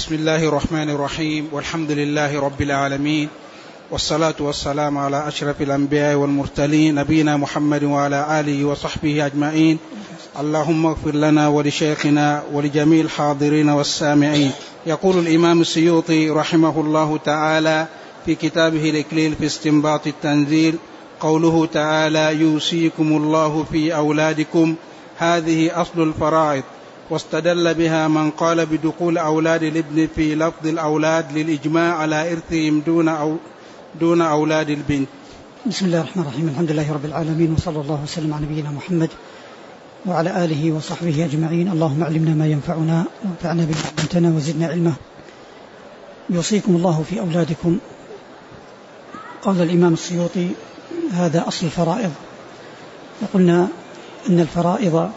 بسم الله الرحمن الرحيم، والحمد لله رب العالمين، والصلاة والسلام على أشرف الأنبياء والمرسلين نبينا محمد وعلى آله وصحبه أجمعين. اللهم اغفر لنا ولشيخنا ولجميع الحاضرين والسامعين. يقول الإمام السيوطي رحمه الله تعالى في كتابه الإكليل في استنباط التنزيل: قوله تعالى: يوصيكم الله في أولادكم، هذه أصل الفرائض، واستدل بها من قال بدخول أولاد الابن في لفظ الأولاد للإجماع على إرثهم دون أولاد البنت. بسم الله الرحمن الرحيم. الحمد لله رب العالمين، وصلى الله وسلم على نبينا محمد وعلى آله وصحبه أجمعين. اللهم علمنا ما ينفعنا وانفعنا بما علمتنا وزدنا علما. يوصيكم الله في أولادكم. قال الإمام السيوطي: هذا أصل الفرائض. وقلنا إن الفرائض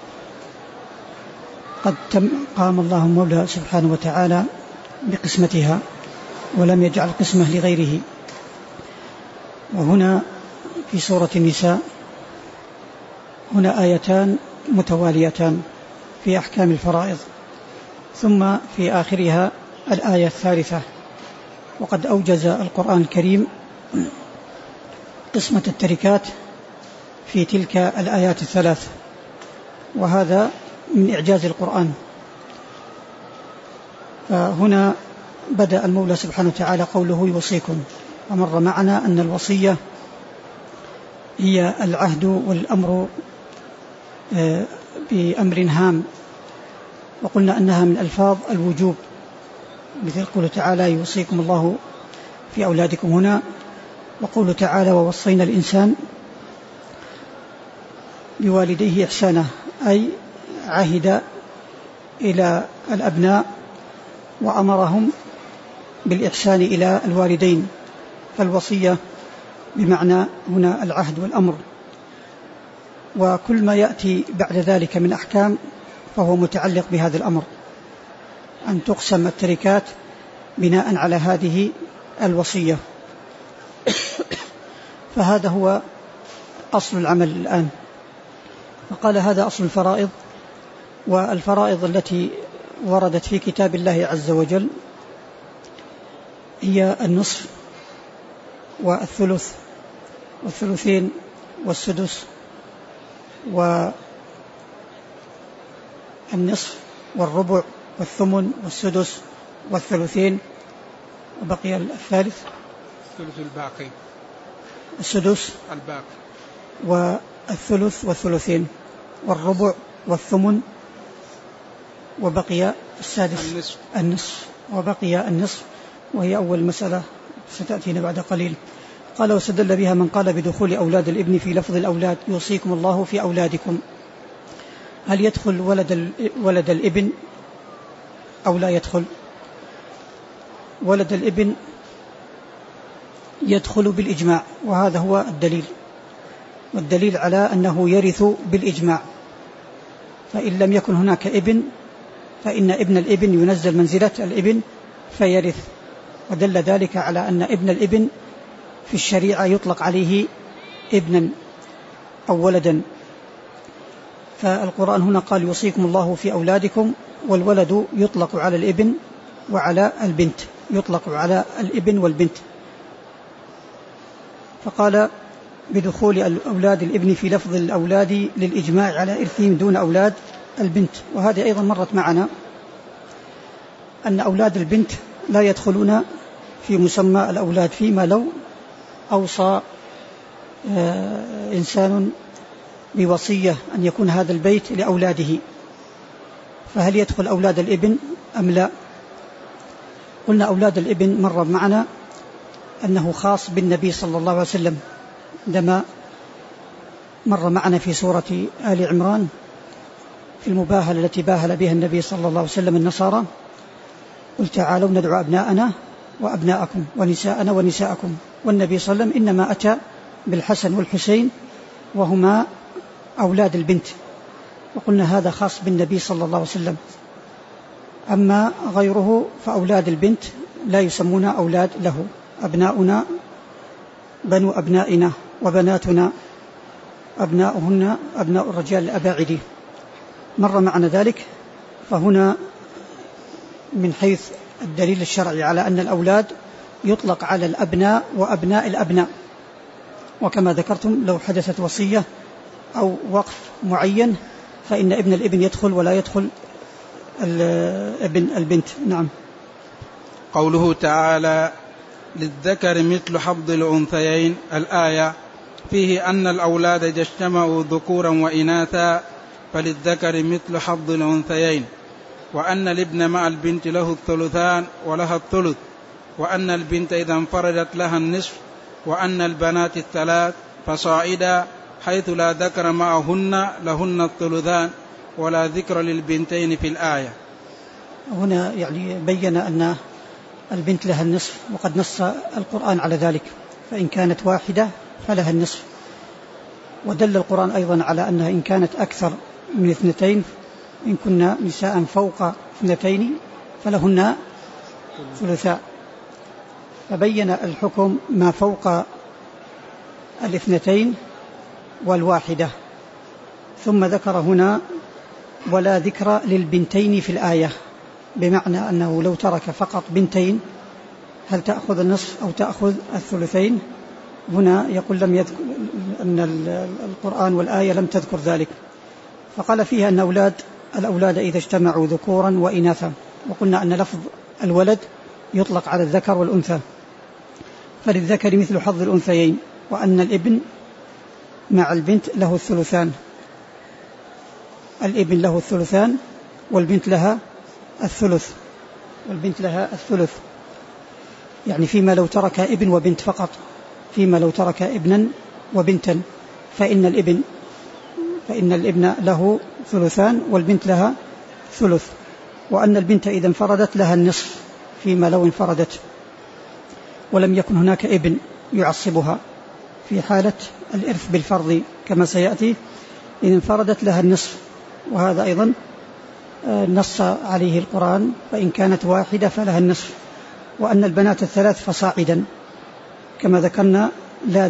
قد قام الله مولى سبحانه وتعالى بقسمتها، ولم يجعل قسمه لغيره. وهنا في سورة النساء هنا آيتان متواليتان في أحكام الفرائض، ثم في آخرها الآية الثالثة. وقد أوجز القرآن الكريم قسمة التركات في تلك الآيات الثلاث، وهذا من إعجاز القرآن. فهنا بدأ المولى سبحانه وتعالى قوله: يوصيكم. ومر معنا أن الوصية هي العهد والأمر بأمر هام، وقلنا أنها من ألفاظ الوجوب، مثل قوله تعالى: يوصيكم الله في أولادكم هنا، وقوله تعالى: ووصينا الإنسان بوالديه إحسانا، أي عهد إلى الأبناء وأمرهم بالإحسان إلى الوالدين. فالوصية بمعنى هنا العهد والأمر، وكل ما يأتي بعد ذلك من أحكام فهو متعلق بهذا الأمر، أن تقسم التركات بناء على هذه الوصية. فهذا هو أصل العمل الآن. فقال: هذا أصل الفرائض. والفرائض التي وردت في كتاب الله عز وجل هي النصف والثلث والثلثين والسدس والنصف والربع والثمن والسدس والثلثين، وبقي الثالث الثلث الباقي، السدس الباقي، والثلث والثلثين والربع والثمن، وبقي السادس النصف، وبقي النصف، وهي أول مسألة ستأتينا بعد قليل. قال: واستدل بها من قال بدخول أولاد الابن في لفظ الأولاد، يوصيكم الله في أولادكم. هل يدخل ولد الابن أو لا يدخل؟ ولد الابن يدخل بالإجماع، وهذا هو الدليل، والدليل على أنه يرث بالإجماع. فإن لم يكن هناك ابن فإن ابن الابن ينزل منزلة الابن فيرث، ودل ذلك على أن ابن الابن في الشريعة يطلق عليه ابنا أو ولدا. فالقرآن هنا قال: يوصيكم الله في أولادكم، والولد يطلق على الابن وعلى البنت، يطلق على الابن والبنت. فقال: بدخول أولاد الابن في لفظ الأولاد للإجماع على إرثهم دون أولاد البنت. وهذه أيضا مرت معنا أن أولاد البنت لا يدخلون في مسمى الأولاد، فيما لو أوصى إنسان بوصية أن يكون هذا البيت لأولاده، فهل يدخل أولاد الابن أم لا؟ قلنا أولاد الابن مر معنا أنه خاص بالنبي صلى الله عليه وسلم، عندما مر معنا في سورة آل عمران في المباهلة التي باهل بها النبي صلى الله عليه وسلم النصارى: قل تعالوا ندعو أبناءنا وأبناءكم ونساءنا ونساءكم. والنبي صلى الله عليه وسلم إنما أتى بالحسن والحسين وهما أولاد البنت، وقلنا هذا خاص بالنبي صلى الله عليه وسلم. أما غيره فأولاد البنت لا يسمون أولاد له، أبناؤنا بنو أبنائنا، وبناتنا أبناؤهن أبناء الرجال الأباعد. مر معنا ذلك. فهنا من حيث الدليل الشرعي على أن الأولاد يطلق على الأبناء وأبناء الأبناء، وكما ذكرتم لو حدثت وصية أو وقف معين فإن ابن الابن يدخل ولا يدخل ابن البنت. نعم. قوله تعالى للذكر مثل حظ الأنثيين، الآية فيه أن الأولاد إذا اجتمعوا ذكورا وإناثا فللذكر مثل حظ الأنثيين، وأن الابن مع البنت له الثلثان ولها الثلث، وأن البنت إذا انفردت لها النصف، وأن البنات الثلاث فصاعدا حيث لا ذكر معهن لهن الثلثان ولا ذكر للبنتين في الآية. هنا يعني بين أن البنت لها النصف، وقد نص القرآن على ذلك، فإن كانت واحدة فلها النصف، ودل القرآن أيضا على أنها إن كانت أكثر من 2 إن كنا نساء فوق 2 فلهن ثلثاء، فبين الحكم ما فوق 2 والواحدة، ثم ذكر هنا ولا ذكر للبنتين في الآية، بمعنى أنه لو ترك فقط بنتين هل تأخذ النصف أو تأخذ الثلثين؟ هنا يقول لم يذكر أن القرآن والآية لم تذكر ذلك، فقال فيها أن الأولاد إذا اجتمعوا ذكورا وإناثا، وقلنا أن لفظ الولد يطلق على الذكر والأنثى، فللذكر مثل حظ الأنثيين، وأن الابن مع البنت له الثلثان، الابن له الثلثان والبنت لها الثلث، يعني فيما لو ترك ابن وبنت فقط، فيما لو ترك ابنا وبنتا فإن الابن له ثلثان والبنت لها ثلث، وأن البنت إذا انفردت لها النصف فيما لو انفردت ولم يكن هناك ابن يعصبها في حالة الإرث بالفرض كما سيأتي، إن انفردت لها النصف، وهذا أيضا نص عليه القرآن، فإن كانت واحدة فلها النصف، وأن البنات 3 فصاعدا كما ذكرنا لا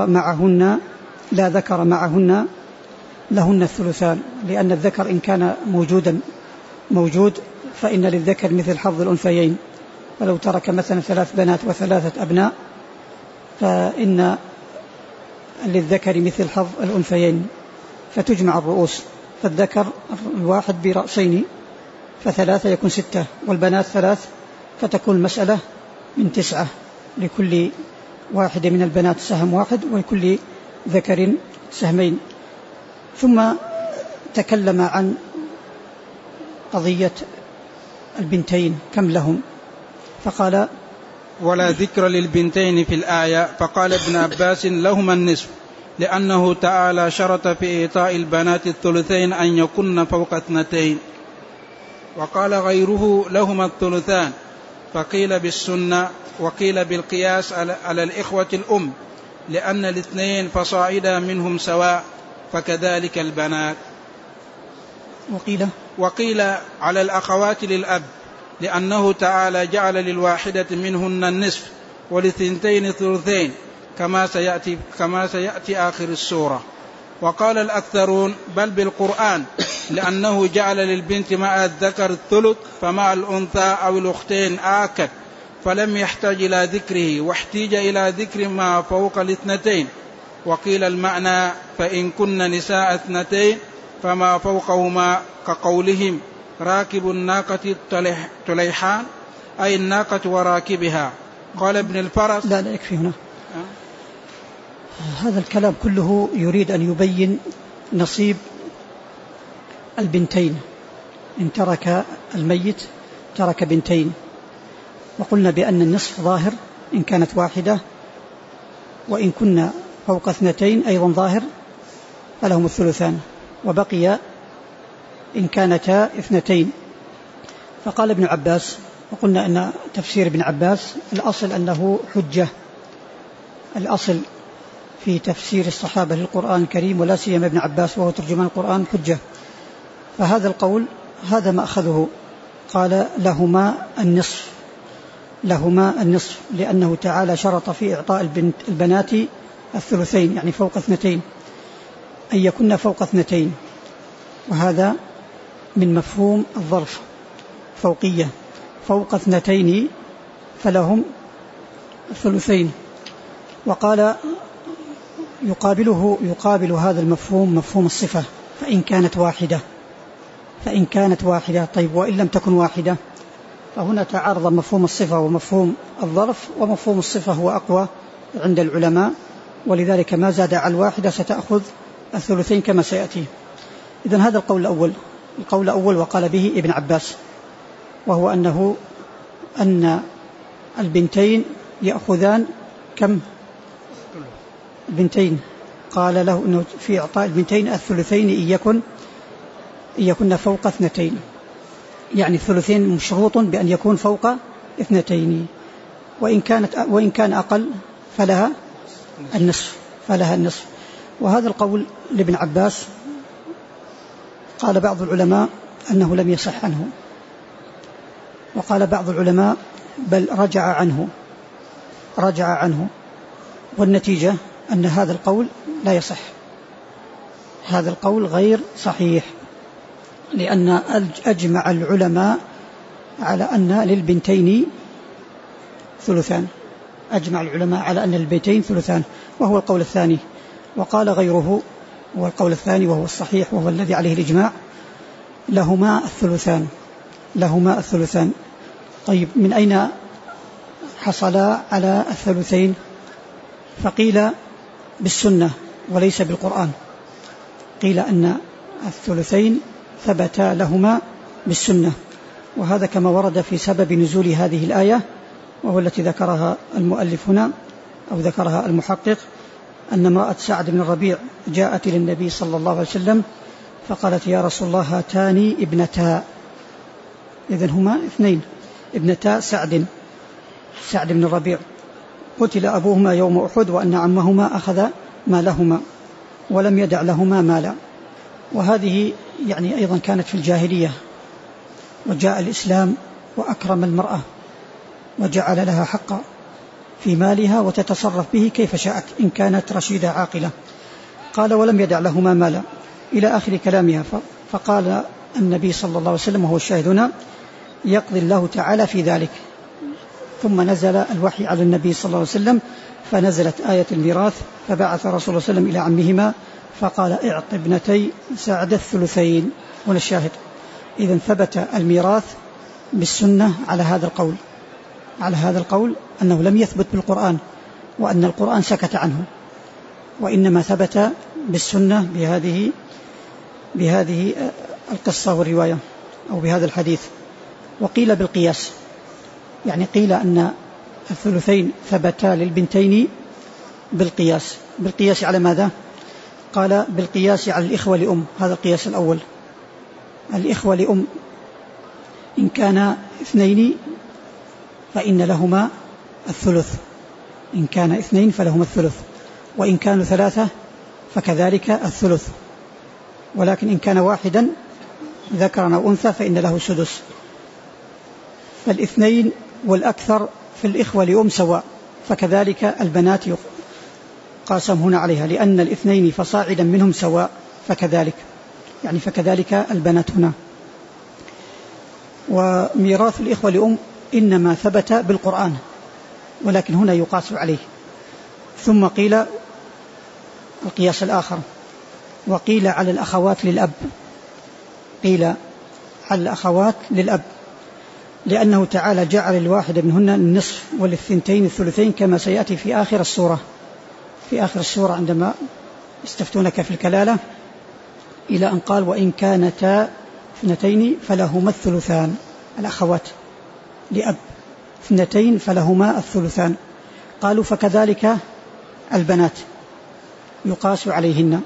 ذكر معهن لهن الثلثان، لأن الذكر إن كان موجود فإن للذكر مثل حظ الأنثيين، فلو ترك مثلا 3 بنات و3 أبناء فإن للذكر مثل حظ الأنثيين، فتجمع الرؤوس، فالذكر الواحد برأسين ف3 يكون 6، والبنات 3 فتكون المسألة من 9، لكل واحدة من البنات سهم واحد ولكل ذكر سهمين. ثم تكلم عن قضية البنتين كم لهم، فقال ولا ذكر للبنتين في الآية، فقال ابن عباس لهما النصف، لأنه تعالى شرط في إعطاء البنات الثلثين أن يكن فوق 2، وقال غيره لهما الثلثان، فقيل بالسنة وقيل بالقياس على الإخوة الأم، لأن 2 فصاعدا منهم سواء، فكذلك البنات. وقيل على الأخوات للأب، لأنه تعالى جعل للواحدة منهن النصف وللثنتين ثلثين كما سيأتي آخر السورة. وقال الأكثرون بل بالقرآن، لأنه جعل للبنت مع الذكر الثلث، فمع الأنثى أو الأختين آكد، فلم يحتاج إلى ذكره، واحتاج إلى ذكر ما فوق 2. وقيل المعنى فإن كن نساء 2 فما فوقهما، كقولهم راكب الناقة تليحان، أي الناقة وراكبها. قال ابن الفرس لا يكفي هنا. هذا الكلام كله يريد أن يبين نصيب البنتين، إن ترك الميت ترك بنتين، وقلنا بأن النصف ظاهر إن كانت واحدة، وإن كنا فوق 2 أيضا ظاهر فلهم الثلثان، وبقي إن كانتا 2. فقال ابن عباس، وقلنا أن تفسير ابن عباس الأصل أنه حجة، الأصل في تفسير الصحابة للقرآن الكريم ولا سيما ابن عباس وهو ترجمان القرآن حجة، فهذا القول هذا ما أخذه، قال لهما النصف، لأنه تعالى شرط في إعطاء البنات الثلثين، يعني فوق 2، أن يكون فوق 2، وهذا من مفهوم الظرف فوقية، فوق 2 فلهم الثلثين. وقال يقابل هذا المفهوم مفهوم الصفة فإن كانت واحدة. طيب وإن لم تكن واحدة؟ فهنا تعارض مفهوم الصفة ومفهوم الظرف، ومفهوم الصفة هو أقوى عند العلماء، ولذلك ما زاد على الواحدة ستأخذ الثلثين كما سيأتي. إذن هذا القول الأول وقال به ابن عباس، وهو أن البنتين يأخذان كم؟ البنتين قال له أنه في إعطاء البنتين الثلثين إن يكن فوق 2، يعني الثلثين مشروط بأن يكون فوق 2، وإن كان أقل فلها النصف. وهذا القول لابن عباس قال بعض العلماء أنه لم يصح عنه، وقال بعض العلماء بل رجع عنه، والنتيجة أن هذا القول لا يصح، هذا القول غير صحيح، لأن أجمع العلماء على أن للبنتين ثلثان، وهو القول الثاني. وقال غيره هو القول الثاني وهو الصحيح وهو الذي عليه الإجماع، لهما الثلثان. طيب من أين حصلا على الثلثين؟ فقيل بالسنة وليس بالقرآن، قيل أن الثلثين ثبتا لهما بالسنة، وهذا كما ورد في سبب نزول هذه الآية، وهو التي ذكرها المؤلف هنا أو ذكرها المحقق، أن امرأة سعد بن الربيع جاءت إلى النبي صلى الله عليه وسلم فقالت يا رسول الله هاتان ابنتا، إذن هما 2 ابنتا سعد بن الربيع، قتل أبوهما يوم أحد وأن عمهما أخذ مالهما ولم يدع لهما مالا. وهذه يعني أيضا كانت في الجاهلية، وجاء الإسلام وأكرم المرأة وجعل لها حقا في مالها وتتصرف به كيف شاءت إن كانت رشيدة عاقلة. قال ولم يدع لهما مالا إلى آخر كلامها. فقال النبي صلى الله عليه وسلم وهو الشاهد هنا يقضي الله تعالى في ذلك. ثم نزل الوحي على النبي صلى الله عليه وسلم فنزلت آية الميراث، فبعث رسول الله صلى الله عليه وسلم إلى عمهما فقال اعط ابنتي سعد الثلثين. هنا الشاهد. إذن ثبت الميراث بالسنة على هذا القول أنه لم يثبت بالقرآن، وأن القرآن سكت عنه، وإنما ثبت بالسنة بهذه القصة والرواية أو بهذا الحديث. وقيل بالقياس، يعني قيل أن الثلثين ثبتا للبنتين بالقياس على ماذا؟ قال بالقياس على الإخوة لأم. هذا القياس الأول، الإخوة لأم إن كان 2 فإن لهما الثلث، إن كان 2 فلهما الثلث، وإن كانوا 3 فكذلك الثلث، ولكن إن كان 1 ذكرا أو أنثى فإن له سدس. فالاثنين والأكثر في الإخوة لأم سواء، فكذلك البنات قاسم هنا عليها، لأن 2 فصاعدا منهم سواء، فكذلك البنات هنا. وميراث الإخوة لأم إنما ثبت بالقرآن، ولكن هنا يقاس عليه. ثم قيل القياس الآخر، وقيل على الأخوات للأب، لأنه تعالى جعل الواحدة منهن النصف وللثنتين الثلثين كما سيأتي في آخر السورة عندما استفتونك في الكلالة، إلى أن قال وإن كانتا 2 فلهما الثلثان. الأخوات لأب 2 فلهما الثلثان. قالوا فكذلك البنات يقاس عليهن،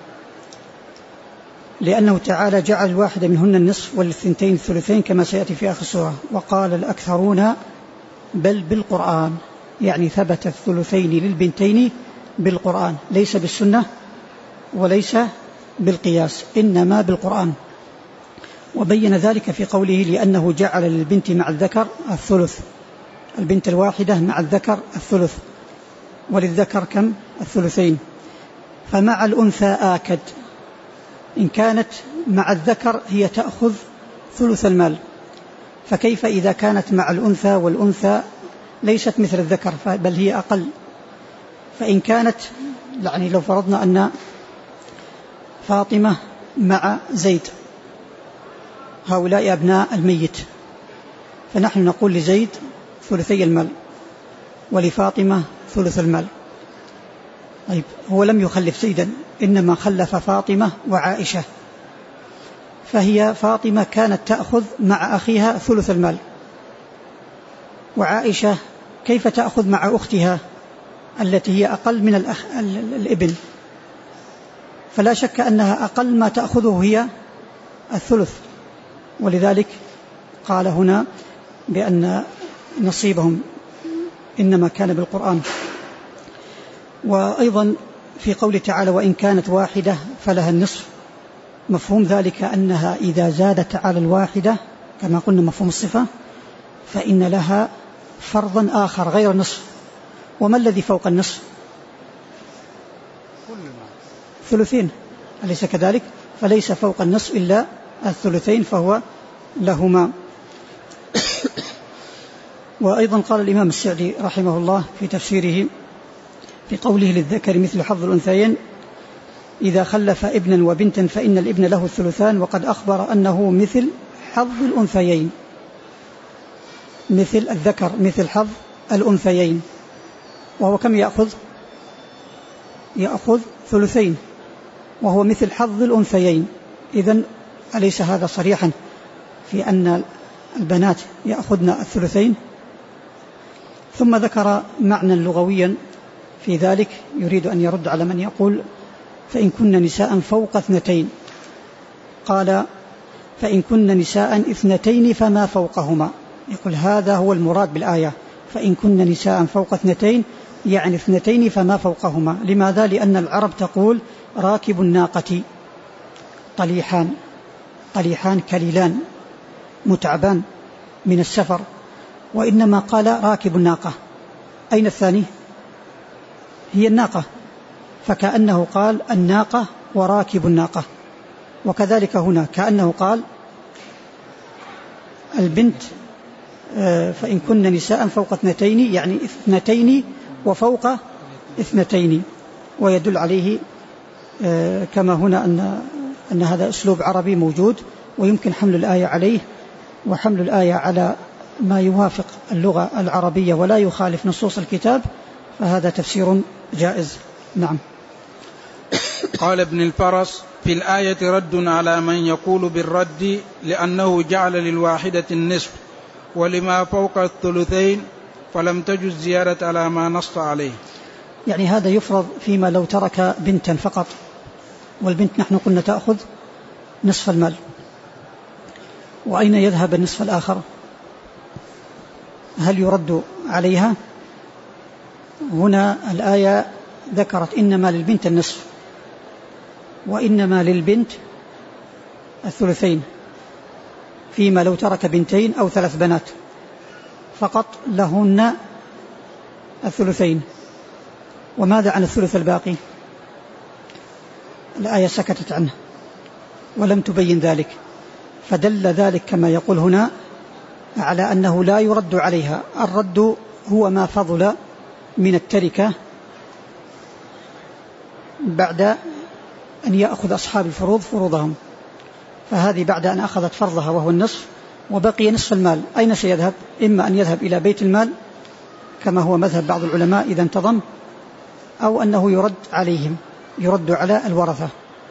لأنه تعالى جعل الواحدة منهن النصف والثنتين الثلثين كما سيأتي في آخر السورة. وقال الأكثرون بل بالقرآن، يعني ثبت الثلثين للبنتين بالقرآن، ليس بالسنة وليس بالقياس، إنما بالقرآن. وبين ذلك في قوله لأنه جعل للبنت مع الذكر الثلث، البنت الواحدة مع الذكر الثلث، وللذكر كم؟ الثلثين. فمع الأنثى آكد، إن كانت مع الذكر هي تأخذ ثلث المال، فكيف إذا كانت مع الأنثى والأنثى ليست مثل الذكر بل هي أقل؟ فإن كانت يعني لو فرضنا أن فاطمة مع زيد هؤلاء أبناء الميت، فنحن نقول لزيد ثلثي المال ولفاطمة ثلث المال. طيب هو لم يخلف زيدا، إنما خلف فاطمة وعائشة، فهي فاطمة كانت تأخذ مع أخيها ثلث المال، وعائشة كيف تأخذ مع أختها التي هي أقل من الابن؟ فلا شك أنها أقل ما تأخذه هي الثلث، ولذلك قال هنا بأن نصيبهم إنما كان بالقرآن. وأيضا في قوله تعالى وإن كانت واحدة فلها النصف، مفهوم ذلك أنها إذا زادت على الواحدة كما قلنا مفهوم الصفة فإن لها فرضا آخر غير النصف. وما الذي فوق النصف؟ ثلثين، أليس كذلك؟ فليس فوق النصف إلا الثلثين فهو لهما. وأيضا قال الإمام السعدي رحمه الله في تفسيره في قوله للذكر مثل حظ الأنثيين إذا خلف ابنا وبنتا فإن الابن له الثلثان، وقد أخبر أنه مثل حظ الأنثيين، مثل الذكر مثل حظ الأنثيين، وهو كم يأخذ؟ يأخذ ثلثين، وهو مثل حظ الأنثيين. إذن أليس هذا صريحا في أن البنات يأخذن الثلثين؟ ثم ذكر معنى لغويا في ذلك يريد أن يرد على من يقول فإن كن نساء فوق اثنتين، قال فإن كن نساء اثنتين فما فوقهما، يقول هذا هو المراد بالآية، فإن كن نساء فوق اثنتين يعني اثنتين فما فوقهما. لماذا؟ لأن العرب تقول راكب الناقة طليحان، طليحان كليلان متعبان من السفر، وإنما قال راكب الناقة. أين الثاني؟ هي الناقة، فكأنه قال الناقة وراكب الناقة. وكذلك هنا كأنه قال البنت فإن كن نساء فوق اثنتين يعني اثنتين وفوق اثنتين، ويدل عليه كما هنا أن هذا أسلوب عربي موجود ويمكن حمل الآية عليه، وحمل الآية على ما يوافق اللغة العربية ولا يخالف نصوص الكتاب، فهذا تفسير جائز. نعم. قال ابن الفرس في الآية رد على من يقول بالرد لأنه جعل للواحدة النصف ولما فوق الثلثين فلم تجز زيادة على ما نص عليه. يعني هذا يفرض فيما لو ترك بنتا فقط، والبنت نحن قلنا تأخذ نصف المال، وأين يذهب النصف الآخر؟ هل يرد عليها؟ هنا الآية ذكرت إنما للبنت النصف وإنما للبنت الثلثين، فيما لو ترك بنتين أو 3 بنات فقط لهن الثلثين. وماذا عن الثلث الباقي؟ الآية سكتت عنه ولم تبين ذلك، فدل ذلك كما يقول هنا على أنه لا يرد عليها. الرد هو ما فضل من التركة بعد أن يأخذ أصحاب الفروض فروضهم، فهذه بعد أن أخذت فرضها وهو النصف وبقي نصف المال، أين سيذهب؟ إما أن يذهب إلى بيت المال كما هو مذهب بعض العلماء إذا انتظم، أو أنه يرد عليهم، يرد على الورثة.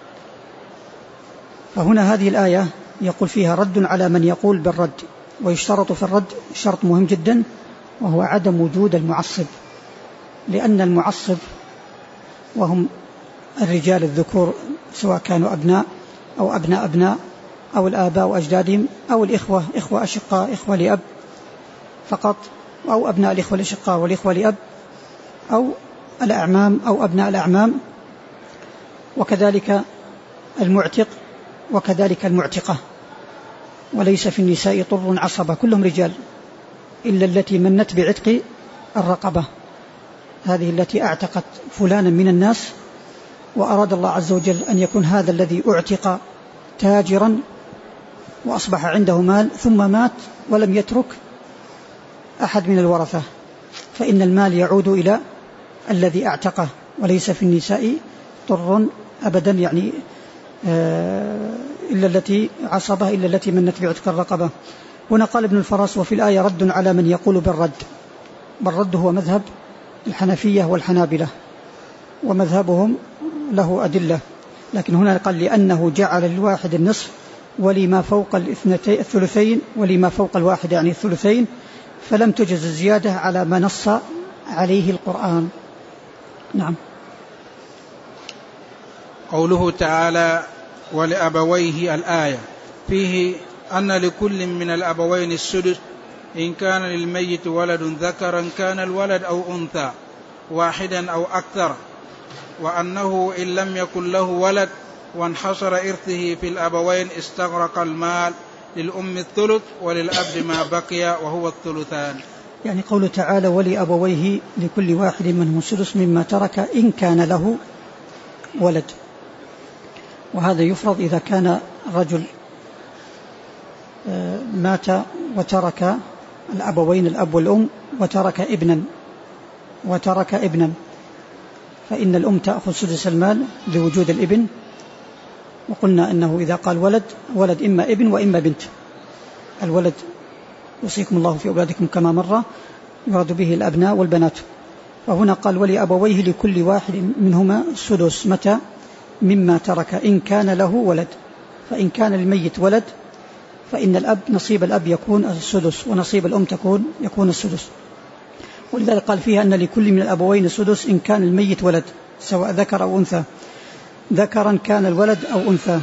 فهنا هذه الآية يقول فيها رد على من يقول بالرد، ويشترط في الرد شرط مهم جدا وهو عدم وجود المعصب، لأن المعصب وهم الرجال الذكور سواء كانوا أبناء أو أبناء أبناء أو الآباء وأجدادهم أو الإخوة إخوة أشقاء إخوة لأب فقط، أو أبناء الإخوة الأشقاء والإخوة لأب، أو الأعمام أو أبناء الأعمام، وكذلك المعتق وكذلك المعتقة. وليس في النساء طر عصبة، كلهم رجال إلا التي منت بعتق الرقبة، هذه التي اعتقت فلانا من الناس وأراد الله عز وجل أن يكون هذا الذي اعتق تاجرا وأصبح عنده مال ثم مات ولم يترك أحد من الورثة، فإن المال يعود إلى الذي أعتقه، وليس في النساء طر أبدا، يعني إلا التي عصبه إلا التي منت بعتق الرقبة. هنا قال ابن الفرس: وفي الآية رد على من يقول بالرد هو مذهب الحنفية والحنابلة، ومذهبهم له أدلة، لكن هنا قال لأنه جعل للواحد النصف ولما فوق الثلثين ولما فوق الواحد يعني الثلثين، فلم تجز الزيادة على ما نص عليه القرآن. نعم. قوله تعالى: ولأبويه، الآية فيه أن لكل من الأبوين السدس إن كان للميت ولد ذكرا كان الولد أو أنثى واحدا أو أكثر، وأنه إن لم يكن له ولد وانحصر إرثه في الأبوين استغرق المال للأم الثلث وللأب ما بقي وهو الثلثان. يعني قوله تعالى: ولأبويه لكل واحد منهم السدس مما ترك إن كان له ولد، وهذا يفرض إذا كان رجل مات وترك الأبوين الأب والأم وترك ابنا فإن الأم تأخذ سدس المال لوجود الابن، وقلنا أنه إذا قال ولد إما ابن وإما بنت. الولد يوصيكم الله في أولادكم كما مر، يراد به الأبناء والبنات. فهنا قال: ولأبويه لكل واحد منهما السدس متى؟ مما ترك إن كان له ولد. فإن كان الميت ولد فإن الأب نصيب الأب يكون السدس، ونصيب الأم يكون السدس. ولذلك قال فيها أن لكل من الأبوين السدس إن كان الميت ولد، سواء ذكر أو أنثى، ذكرا كان الولد أو أنثى.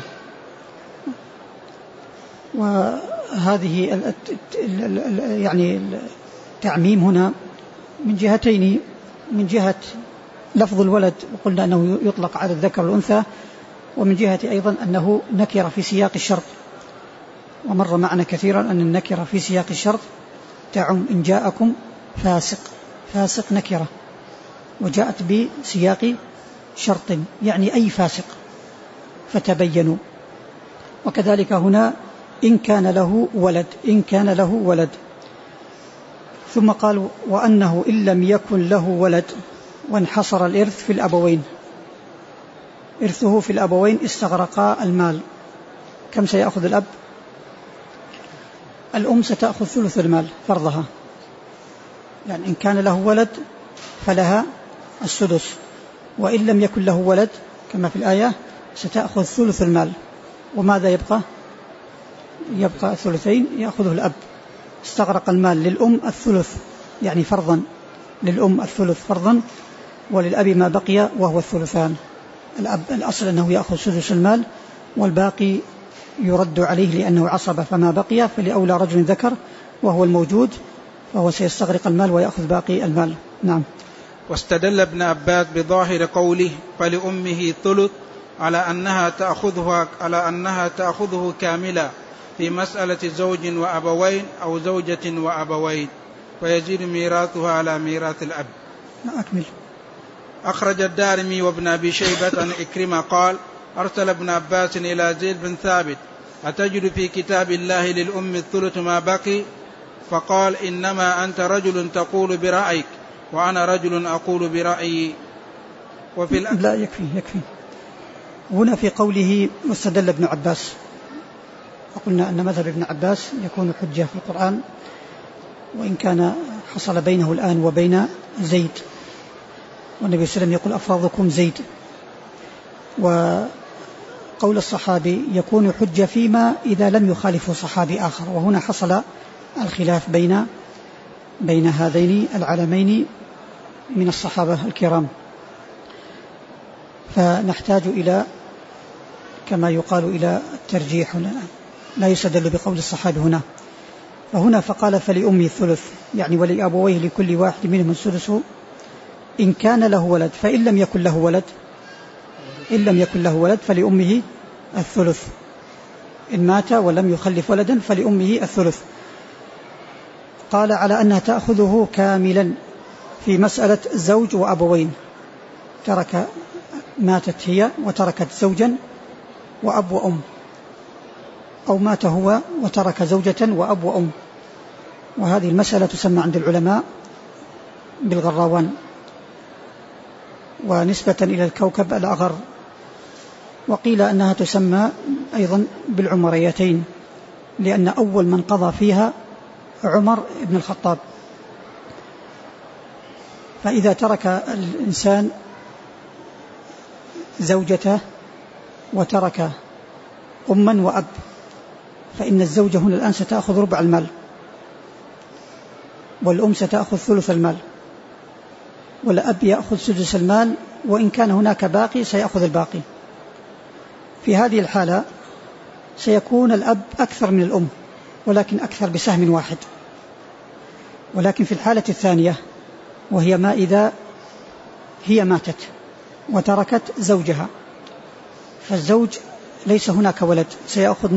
وهذه يعني التعميم هنا من جهتين: من جهة لفظ الولد وقلنا أنه يطلق على الذكر والأنثى، ومن جهة أيضا أنه نكر في سياق الشرط، ومر معنا كثيرا أن النكرة في سياق الشرط تعم. إن جاءكم فاسق نكرة، وجاءت بسياق شرط يعني أي فاسق، فتبينوا. وكذلك هنا إن كان له ولد. ثم قال: وأنه إن لم يكن له ولد وانحصر الإرث في الأبوين، إرثه في الأبوين استغرقا المال. كم سيأخذ الأب؟ الأم ستأخذ ثلث المال فرضها، يعني إن كان له ولد فلها السدس، وإن لم يكن له ولد كما في الآية ستأخذ ثلث المال. وماذا يبقى الثلثين يأخذه الأب. استغرق المال للأم الثلث يعني فرضا، للأم الثلث فرضا، وللأب ما بقي وهو الثلثان. الأب الأصل أنه يأخذ سدس المال، والباقي يرد عليه لأنه عصب، فما بقي فلأولى رجل ذكر وهو الموجود، فهو سيستغرق المال ويأخذ باقي المال. نعم. واستدل ابن عباس بظاهر قوله فلأمه ثلث على أنها تأخذه كاملا في مسألة زوج وأبوين أو زوجة وأبوين، فيزيد ميراثها على ميراث الأب. أكمل. أخرج الدارمي وابن أبي شيبة عن إكرمة قال: أرسل ابن عباس إلى زيد بن ثابت: أتجد في كتاب الله للأم الثلث ما بقي؟ فقال: إنما أنت رجل تقول برأيك وأنا رجل أقول برأيي. لا يكفي. هنا في قوله واستدل ابن عباس، وقلنا أن مذهب ابن عباس يكون حجة في القرآن، وإن كان حصل بينه الآن وبين زيد، والنبي صلى الله عليه وسلم يقول: أفرضكم زيد. وقول الصحابي يكون حجة فيما إذا لم يخالفه صحابي آخر، وهنا حصل الخلاف بين هذين العلمين من الصحابة الكرام، فنحتاج إلى كما يقال إلى الترجيح. لا يستدل بقول الصحابي هنا. فهنا فقال فلأمي الثلث، يعني ولأبويه لكل واحد منهم السدس إن كان له ولد، فإن لم يكن له ولد فلأمه الثلث. إن مات ولم يخلف ولدا فلأمه الثلث. قال على أنها تأخذه كاملا في مسألة زوج وأبوين، ماتت هي وتركت زوجا وأب وأم، أو مات هو وترك زوجة وأب وأم، وهذه المسألة تسمى عند العلماء بالغراوان، ونسبة إلى الكوكب الأغر، وقيل أنها تسمى أيضا بالعمريتين، لأن أول من قضى فيها عمر بن الخطاب. فإذا ترك الإنسان زوجته وترك أما وأب، فإن الزوجة هنا الآن ستأخذ ربع المال، والأم ستأخذ ثلث المال، والأب يأخذ سدس المال، وإن كان هناك باقي سيأخذ الباقي. في هذه الحالة سيكون الأب أكثر من الأم، ولكن أكثر بسهم واحد. ولكن في الحالة الثانية، وهي ما إذا هي ماتت وتركت زوجها، فالزوج ليس هناك ولد، سيأخذ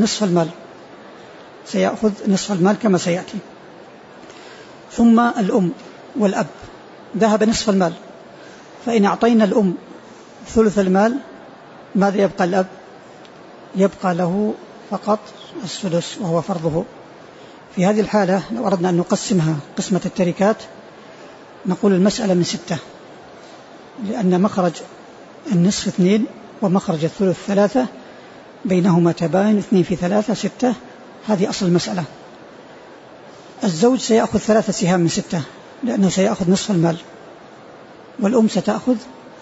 نصف المال كما سيأتي. ثم الأم والأب ذهب نصف المال، فإن أعطينا الأم ثلث المال ماذا يبقى الأب؟ يبقى له فقط السدس وهو فرضه. في هذه الحالة لو أردنا أن نقسمها قسمة التركات نقول المسألة من 6، لأن مخرج النصف 2 ومخرج الثلث 3، بينهما تباين 2 في 3 6. هذه أصل المسألة. الزوج سيأخذ 3 سهام من 6 لأنه سيأخذ نصف المال، والأم ستأخذ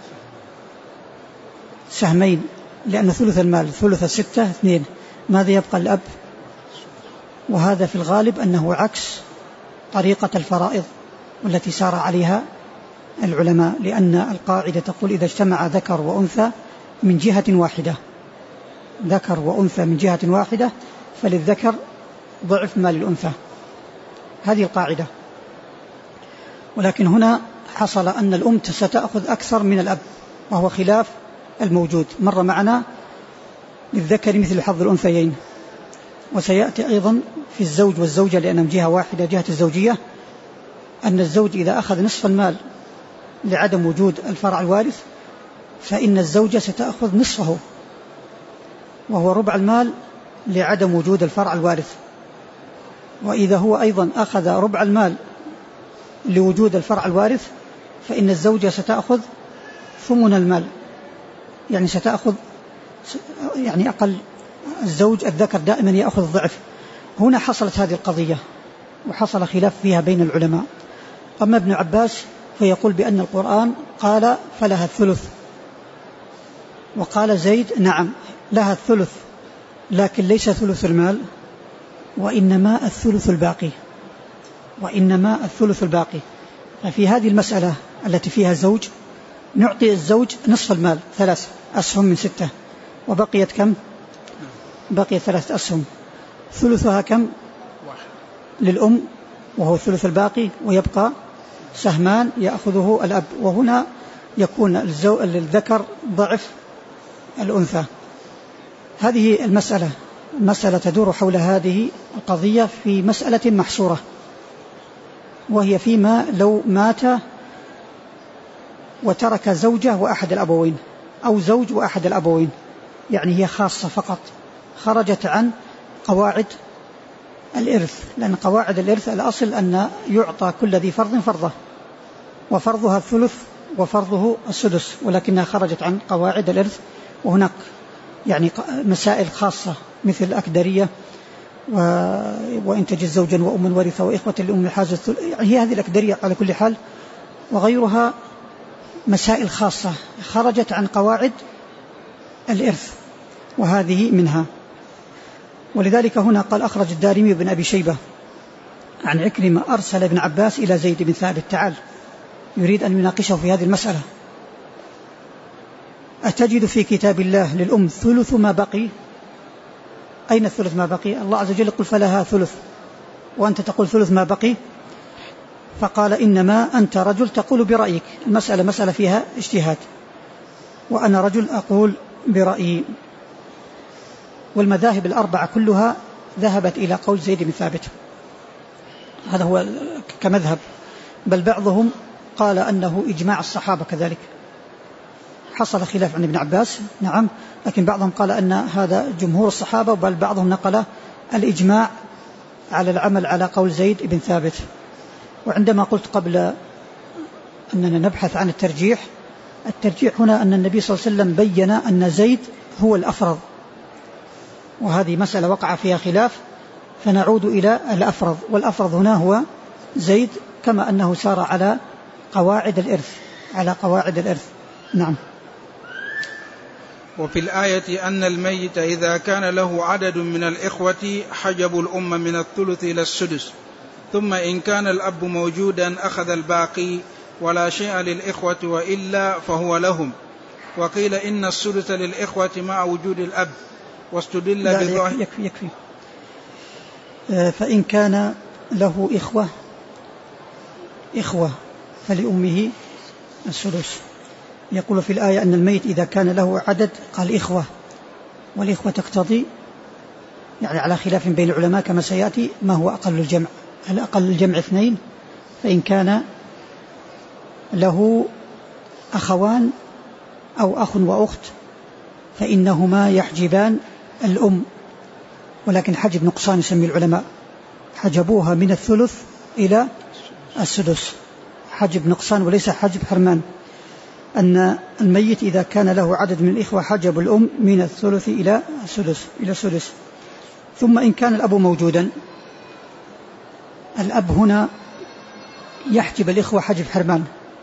سهمين لأن ثلث المال ثلث 6 2. ماذا يبقى الأب؟ وهذا في الغالب أنه عكس طريقة الفرائض والتي سار عليها العلماء، لأن القاعدة تقول إذا اجتمع ذكر وأنثى من جهة واحدة، ذكر وأنثى من جهة واحدة، فللذكر ضعف ما للأنثى. هذه القاعدة. ولكن هنا حصل أن الأم ستأخذ أكثر من الأب، وهو خلاف الموجود. مر معنا للذكر مثل حظ الأنثيين، وسيأتي أيضا في الزوج والزوجة لأنهم جهة واحدة، جهة الزوجية، أن الزوج إذا أخذ نصف المال لعدم وجود الفرع الوارث، فإن الزوجة ستأخذ نصفه وهو ربع المال لعدم وجود الفرع الوارث. وإذا هو أيضا أخذ ربع المال لوجود الفرع الوارث، فإن الزوجة ستأخذ ثمن المال، يعني ستأخذ يعني أقل. الزوج الذكر دائما يأخذ الضعف. هنا حصلت هذه القضية وحصل خلاف فيها بين العلماء. أما ابن عباس فيقول بأن القرآن قال فلها الثلث، وقال زيد نعم لها الثلث، لكن ليس ثلث المال، وإنما الثلث الباقي. ففي هذه المسألة التي فيها زوج نعطي الزوج نصف المال 3 أسهم من 6، وبقيت كم؟ بقيت 3 أسهم. ثلثها كم؟ للأم وهو الثلث الباقي، ويبقى سهمان يأخذه الأب. وهنا يكون للذكر ضعف الأنثى. هذه المسألة تدور حول هذه القضية في مسألة محصورة، وهي فيما لو مات وترك زوجة وأحد الأبوين، أو زوج وأحد الأبوين، يعني هي خاصة فقط، خرجت عن قواعد الإرث، لأن قواعد الإرث الأصل أن يعطى كل ذي فرض فرضه، وفرضها الثلث وفرضه السدس، ولكنها خرجت عن قواعد الإرث. وهناك يعني مسائل خاصة مثل الأكدرية وإن تجد زوجا وأما ورثة وإخوة الأم حاجة، يعني هي هذه الأكدرية على كل حال، وغيرها مسائل خاصة خرجت عن قواعد الإرث، وهذه منها. ولذلك هنا قال أخرج الدارمي بن أبي شيبة عن عكرمة أرسل ابن عباس إلى زيد بن ثابت تعال يريد أن يناقشه في هذه المسألة: أتجد في كتاب الله للأم ثلث ما بقي؟ أين الثلث ما بقي؟ الله عز وجل يقول فلها ثلث، وأنت تقول ثلث ما بقي. فقال إنما أنت رجل تقول برأيك، المسألة مسألة فيها اجتهاد، وأنا رجل أقول برأيي. والمذاهب الأربعة كلها ذهبت إلى قول زيد بن ثابت، هذا هو كمذهب، بل بعضهم قال أنه إجماع الصحابة كذلك، حصل خلاف عن ابن عباس، نعم، لكن بعضهم قال أن هذا جمهور الصحابة، بل بعضهم نقل الإجماع على العمل على قول زيد بن ثابت. وعندما قلت قبل أننا نبحث عن الترجيح هنا أن النبي صلى الله عليه وسلم بين أن زيد هو الأفرض، وهذه مسألة وقع فيها خلاف، فنعود إلى الأفرض، والأفرض هنا هو زيد، كما أنه سار على قواعد الإرث. نعم. وفي الآية أن الميت إذا كان له عدد من الإخوة حجبوا الأم من الثلث إلى السدس، ثم إن كان الأب موجودا أخذ الباقي ولا شيء للإخوة وإلا فهو لهم. وقيل إن السدس للإخوة مع وجود الأب، واستدل بظاهر. يكفي. فإن كان له إخوة فلأمه السدس. يقول في الآية أن الميت إذا كان له عدد، قال إخوة، والإخوة تقتضي يعني على خلاف بين العلماء كما سيأتي ما هو أقل الجمع، هل أقل الجمع 2؟ فإن كان له أخوان أو أخ وأخت فإنهما يحجبان الأم، ولكن حجب نقصان يسمي العلماء، حجبوها من الثلث إلى السدس، حجب نقصان وليس حجب حرمان. أن الميت إذا كان له عدد من الإخوة حجب الأم من الثلث إلى السدس. ثم إن كان الأب موجودا، الأب هنا يحجب الإخوة حجب حرمان،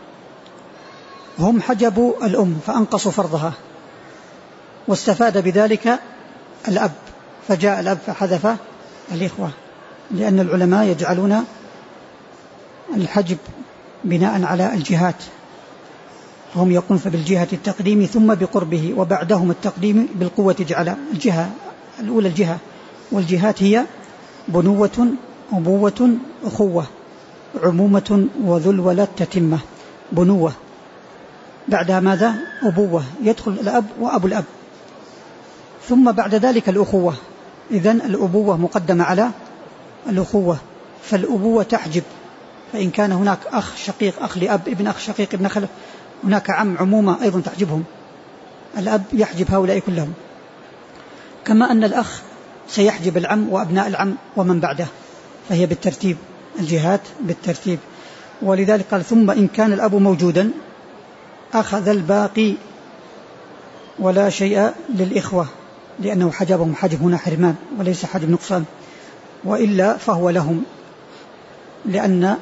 هم حجبوا الأم فأنقصوا فرضها، واستفاد بذلك الأب، فجاء الأب فحذف الإخوة، لأن العلماء يجعلون الحجب بناء على الجهات، هم يقولون فبالجهة التقديم ثم بقربه، وبعدهم التقديم بالقوة، جعل الجهة الأولى الجهة، والجهات هي بنوة، أبوة، أخوة، عمومة، وذو الولد تتمة. بنوة بعدها ماذا؟ أبوة، يدخل الأب وأبو الأب، ثم بعد ذلك الأخوة. إذن الأبوة مقدمة على الأخوة، فالأبوة تحجب، فإن كان هناك أخ شقيق، أخ لأب، ابن أخ شقيق، ابن خلف، هناك عم، عمومة أيضا تحجبهم، الأب يحجب هؤلاء كلهم، كما أن الأخ سيحجب العم وأبناء العم ومن بعده، فهي بالترتيب، الجهات بالترتيب. ولذلك قال ثم إن كان الأب موجودا أخذ الباقي ولا شيء للإخوة، لأنه حجبهم حجب هنا حرمان وليس حجب نقصان، وإلا فهو لهم، لأن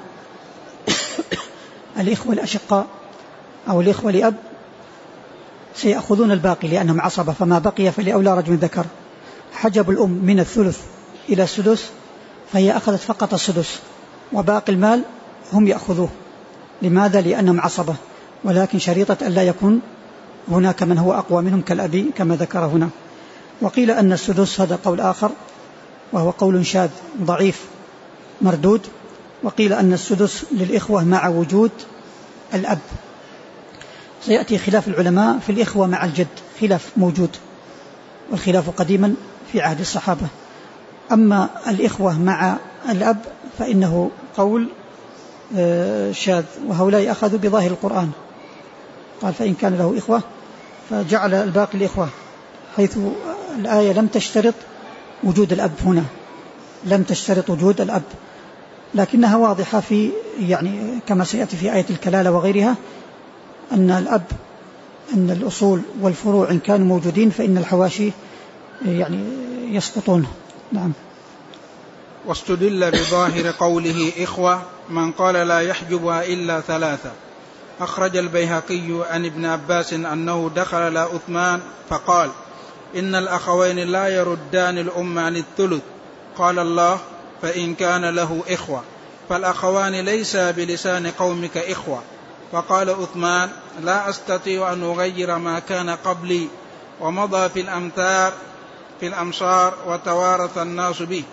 الإخوة الأشقاء أو الإخوة لأب سيأخذون الباقي لأنهم عصبة، فما بقي فلأولى رجل ذكر. حجب الأم من الثلث إلى السدس، فهي أخذت فقط السدس، وباقي المال هم يأخذوه. لماذا؟ لأنهم عصبة، ولكن شريطة أن لا يكون هناك من هو أقوى منهم كالأبي كما ذكر هنا. وقيل أن السدس، هذا قول آخر وهو قول شاذ ضعيف مردود، وقيل أن السدس للإخوة مع وجود الأب. سيأتي خلاف العلماء في الإخوة مع الجد، خلاف موجود، والخلاف قديما في عهد الصحابة. أما الإخوة مع الأب فإنه قول شاذ، وهؤلاء أخذوا بظاهر القرآن، قال فإن كان له إخوة فجعل الباقي الإخوة، حيث الآية لم تشترط وجود الأب هنا، لم تشترط وجود الأب، لكنها واضحة في يعني كما سيأتي في آية الكلالة وغيرها، أن الأب، أن الأصول والفروع إن كانوا موجودين فإن الحواشي يعني يسقطون. نعم. واستدل بظاهر قوله إخوة من قال لا يحجبها إلا 3. أخرج البيهقي عن ابن عباس أنه دخل على عثمان فقال إن الأخوين لا يردان الأم عن الثلث، قال الله فإن كان له إخوة فالأخوان ليس بلسان قومك إخوة. فقال عثمان لا أستطيع أن أغير ما كان قبلي، ومضى في الأمصار وتوارث الناس به.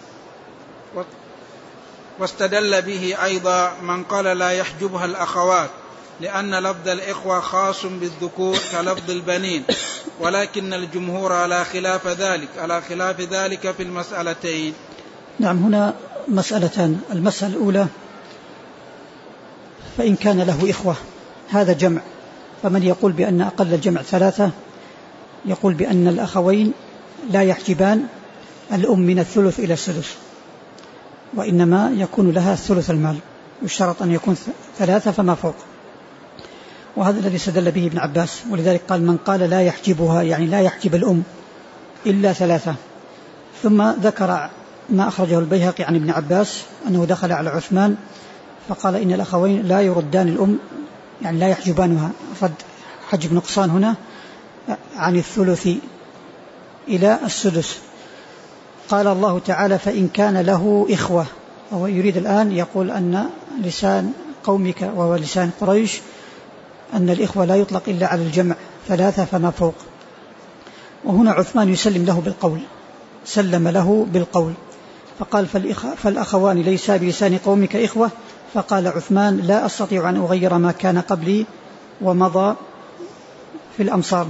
واستدل به أيضا من قال لا يحجبها الأخوات، لأن لفظ الإخوة خاص بالذكور كلفظ البنين، ولكن الجمهور على خلاف ذلك في المسألتين. نعم. هنا مسألتان. المسألة الأولى فإن كان له إخوة، هذا جمع، فمن يقول بأن أقل الجمع 3 يقول بأن الأخوين لا يحجبان الأم من الثلث إلى السدس، وإنما يكون لها ثلث المال، والشرط أن يكون 3 فما فوق. وهذا الذي استدل به ابن عباس، ولذلك قال من قال لا يحجبها يعني لا يحجب الأم إلا 3. ثم ذكر ما أخرجه البيهقي عن ابن عباس أنه دخل على عثمان فقال إن الأخوين لا يردان الأم، يعني لا يحجبانها، رد حجب نقصان هنا عن الثلث إلى السدس. قال الله تعالى فإن كان له إخوة، وهو يريد الآن يقول أن لسان قومك وهو لسان قريش أن الإخوة لا يطلق إلا على الجمع 3 فما فوق. وهنا عثمان يسلم له بالقول، سلم له بالقول فقال فالأخوان ليسا بلسان قومك إخوة، فقال عثمان لا أستطيع أن أغير ما كان قبلي ومضى في الأمصار.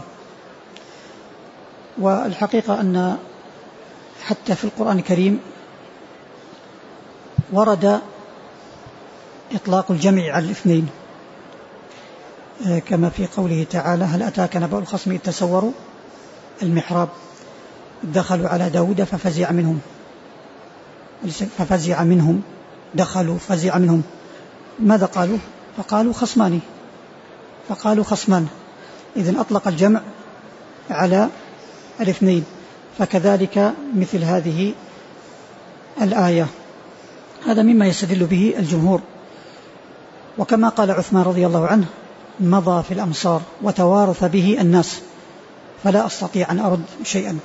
والحقيقة أن حتى في القرآن الكريم ورد إطلاق الجمع على الاثنين، كما في قوله تعالى هل أتاك نبأ الخصم إذ تسوروا المحراب دخلوا على داود ففزع منهم دخلوا فزع منهم. ماذا قالوا؟ فقالوا خصمان. إذن أطلق الجمع على الاثنين. فكذلك مثل هذه الآية، هذا مما يستدل به الجمهور. وكما قال عثمان رضي الله عنه مضى في الأمصار وتوارث به الناس فلا أستطيع أن أرد شيئا.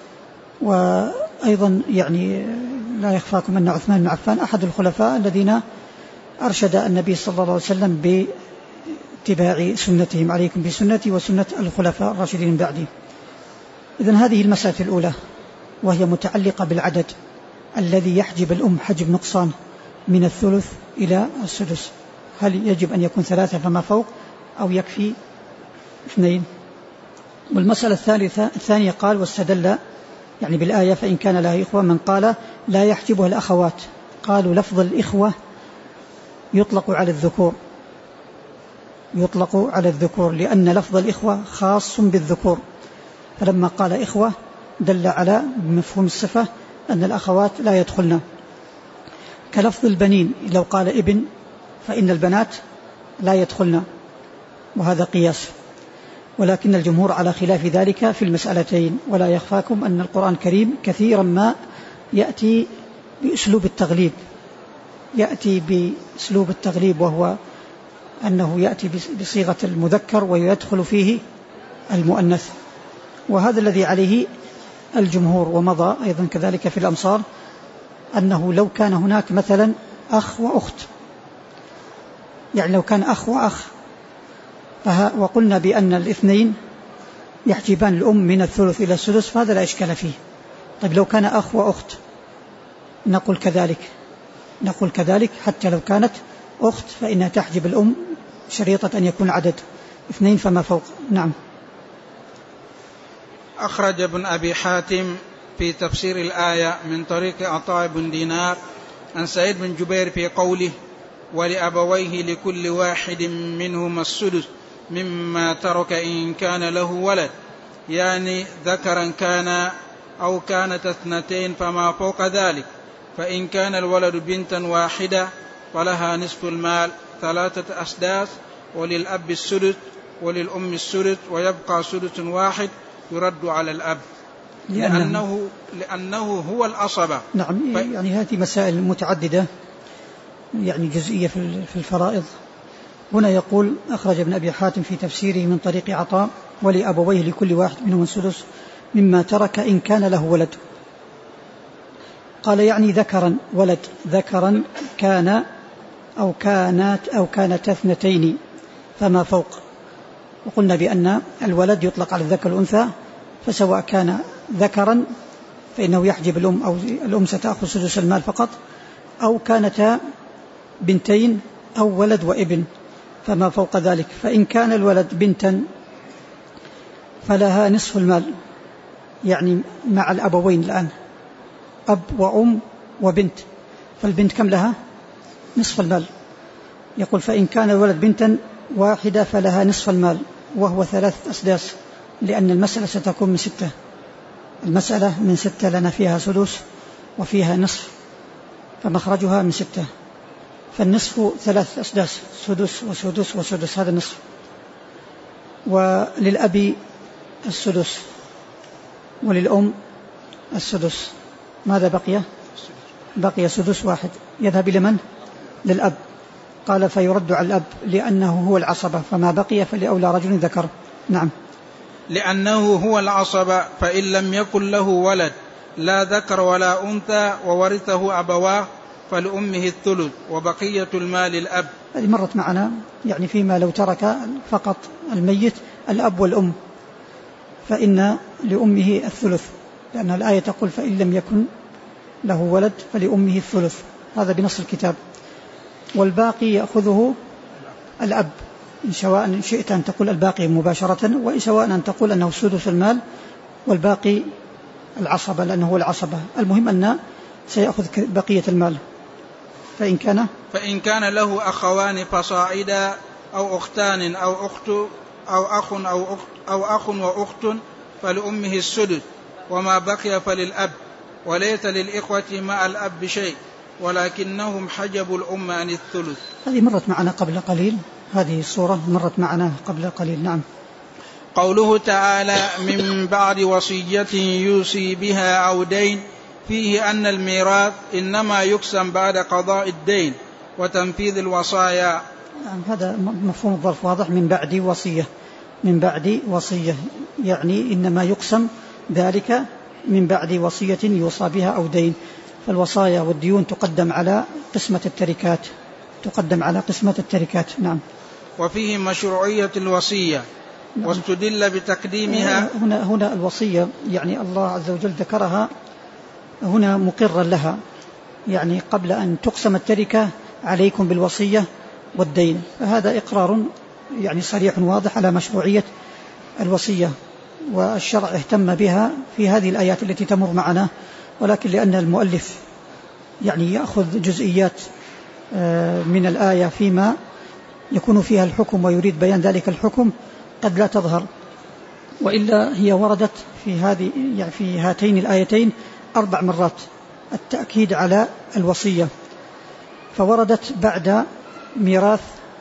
وأيضا يعني لا يخفاكم أن عثمان بن عفان أحد الخلفاء الذين أرشد النبي صلى الله عليه وسلم باتباع سنتهم، عليكم بسنتي وسنة الخلفاء الراشدين من بعدي. إذن هذه المسألة الأولى، وهي متعلقة بالعدد الذي يحجب الأم حجب نقصان من الثلث إلى السدس، هل يجب أن يكون 3 فما فوق أو يكفي 2؟ والمسألة الثانية قال واستدل يعني بالآية فإن كان لها إخوة، من قال لا يحجبها الأخوات، قالوا لفظ الإخوة يطلق على الذكور لأن لفظ الإخوة خاص بالذكور، فلما قال إخوة دل على مفهوم الصفة أن الأخوات لا يدخلن. كلفظ البنين لو قال ابن فإن البنات لا يدخلن، وهذا قياس. ولكن الجمهور على خلاف ذلك في المسألتين. ولا يخفاكم أن القرآن الكريم كثيرا ما يأتي بأسلوب التغليب، وهو أنه يأتي بصيغة المذكر ويدخل فيه المؤنث، وهذا الذي عليه الجمهور. ومضى أيضا كذلك في الأمصار أنه لو كان هناك مثلا أخ وأخت، يعني لو كان أخ وأخ وقلنا بأن الاثنين يحجبان الأم من الثلث إلى السدس فهذا لا إشكال فيه. طيب لو كان أخ وأخت نقول كذلك حتى لو كانت أخت فإنها تحجب الأم شريطة أن يكون عدد 2 فما فوق. نعم. أخرج ابن أبي حاتم في تفسير الآية من طريق عطاء بن دينار عن سعيد بن جبير في قوله ولأبويه لكل واحد منهما السدس مما ترك إن كان له ولد، يعني ذكرا كان أو كانت 2 فما فوق ذلك، فإن كان الولد بنتا واحدة فلها نصف المال 3 أسداس، وللأب السدس وللأم السدس، ويبقى سدس واحد يرد على الأب لأنه هو الأصبة. نعم. يعني هذه مسائل متعددة يعني جزئية في الفرائض. هنا يقول أخرج ابن أبي حاتم في تفسيره من طريق عطاء ولأبويه لكل واحد منهم السدس مما ترك إن كان له ولد. قال يعني ذكرا كان أو كانت 2 فما فوق. وقلنا بأن الولد يطلق على الذكر والأنثى، فسواء كان ذكرا فإنه يحجب الأم أو الأم ستأخذ سدس المال فقط، أو كانتا 2 أو ولد وابن فما فوق ذلك. فإن كان الولد بنتا فلها نصف المال، يعني مع الأبوين الآن أب وأم وبنت، فالبنت كم لها؟ نصف المال. يقول فإن كان الولد بنتا واحدة فلها نصف المال، وهو 3 أسداس، لأن المسألة ستكون من 6. المسألة من 6 لنا فيها سدس وفيها نصف، فمخرجها من 6. فالنصف 3 أسداس، سدس وسدس وسدس، هذا النصف. وللأب السدس وللأم السدس. ماذا بقي؟ بقي سدس واحد يذهب إلى من؟ للأب. قال فيرد على الأب لأنه هو العصبة، فما بقي فلأولى رجل ذكر. نعم. لأنه هو العصبة، فإن لم يكن له ولد لا ذكر ولا أنثى وورثه أبواه فلأمه الثلث وبقية المال للأب. هذه مرت معنا، يعني فيما لو ترك فقط الميت الأب والأم فإن لأمه الثلث، لأن الآية تقول فإن لم يكن له ولد فلأمه الثلث، هذا بنص الكتاب. والباقي يأخذه الأب، إن سواء شئت أن تقول الباقي مباشرة، وإن سواء أن تقول أنه سدس المال والباقي العصبة لأنه هو العصبة. المهم أن سيأخذ بقية المال. فإن كان له أخوان فصاعدا أو أختان أو أخت أو أخ وأخت فلأمه السدس، وما بقي فللأب، وليس للإخوة مع الأب شيء ولكنهم حجبوا الأم عن الثلث. هذه مرت معنا قبل قليل، هذه الصورة مرت معنا قبل قليل. نعم. قوله تعالى من بعد وصية يوصي بها أو دين، فيه أن الميراث إنما يقسم بعد قضاء الدين وتنفيذ الوصايا. نعم، هذا مفهوم الظرف واضح. من بعد وصية، من بعد وصية يعني إنما يقسم ذلك من بعد وصية يوصى بها أو دين. فالوصايا والديون تقدم على قسمة التركات. نعم. وفيه مشروعية الوصية. نعم. واستدل بتقديمها. هنا الوصية يعني الله عز وجل ذكرها هنا مقرا لها، يعني قبل أن تقسم التركة عليكم بالوصية والدين، فهذا إقرار يعني صريح واضح على مشروعية الوصية، والشرع اهتم بها في هذه الآيات التي تمر معنا. ولكن لأن المؤلف يعني يأخذ جزئيات من الآية فيما يكون فيها الحكم ويريد بيان ذلك الحكم قد لا تظهر، وإلا هي وردت في هاتين الآيتين 4 مرات التأكيد على الوصية. فوردت بعد ميراث